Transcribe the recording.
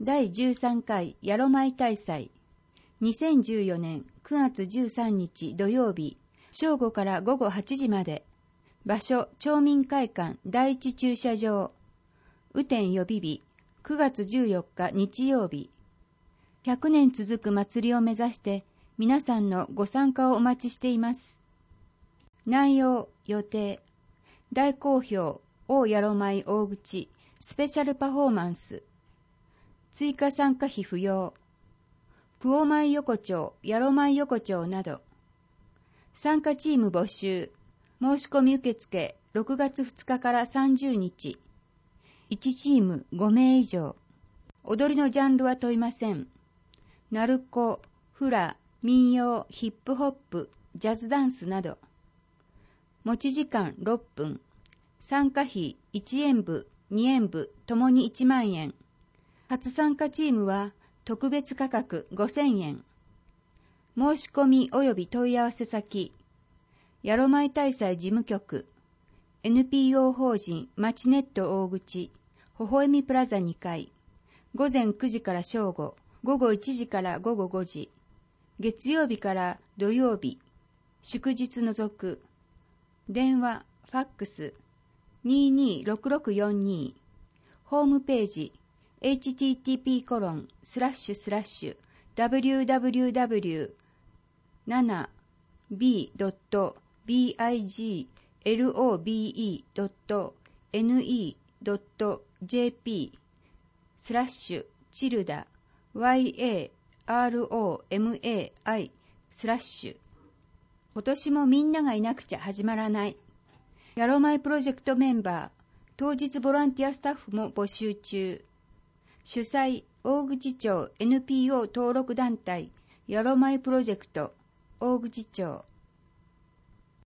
第13回ヤロマイ大祭。2014年9月13日土曜日、正午から午後8時まで。場所、町民会館第一駐車場。雨天予備日、9月14日日曜日。100年続く祭りを目指して、皆さんのご参加をお待ちしています。内容、予定。大好評、大ヤロマイ大口、スペシャルパフォーマンス。追加参加費不要。プオマイ横丁、ヤロマイ横丁など。参加チーム募集。申し込み受付6月2日から30日。1チーム5名以上。踊りのジャンルは問いません。ナルコ、フラ、民謡、ヒップホップ、ジャズダンスなど。持ち時間6分。参加費1演舞、2演舞ともに1万円。初参加チームは特別価格5000円。申し込み及び問い合わせ先。ヤロマイ大祭事務局。NPO 法人マチネット大口、微笑みプラザ2階。午前9時から正午、午後1時から午後5時。月曜日から土曜日。祝日除く。電話、ファックス。226642。ホームページ。www.big.big.ne.jp/childa今年もみんながいなくちゃ始まらない。ヤロマイプロジェクトメンバー、当日ボランティアスタッフも募集中。主催、大口町 NPO 登録団体、ヤロマイプロジェクト、大口町。